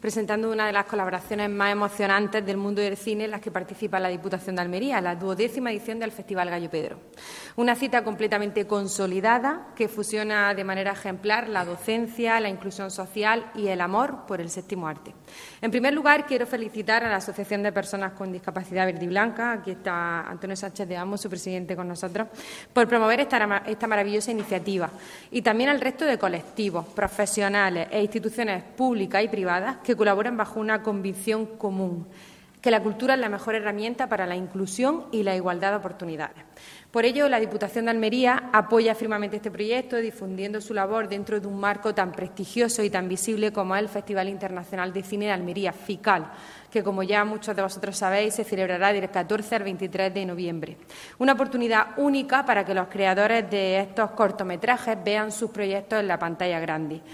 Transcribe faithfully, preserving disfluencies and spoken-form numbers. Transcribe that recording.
presentando una de las colaboraciones más emocionantes del mundo del cine en las que participa la Diputación de Almería, la duodécima edición del Festival Gallo Pedro. Una cita completamente consolidada que fusiona de manera ejemplar la docencia, la inclusión social y el amor por el séptimo arte. En primer lugar, quiero felicitar a la Asociación de Personas con Discapacidad Verde y Blanca, aquí está Antonio Sánchez de Amos, su presidente, con nosotros, por promover esta, esta maravillosa iniciativa, y también al resto de colectivos, profesionales e instituciones públicas y privadas que colaboran bajo una convicción común, que la cultura es la mejor herramienta para la inclusión y la igualdad de oportunidades. Por ello, la Diputación de Almería apoya firmemente este proyecto, difundiendo su labor dentro de un marco tan prestigioso y tan visible como es el Festival Internacional de Cine de Almería, FICAL, que, como ya muchos de vosotros sabéis, se celebrará del catorce al veintitrés de noviembre. Una oportunidad única para que los creadores de estos cortometrajes vean sus proyectos en la pantalla grande.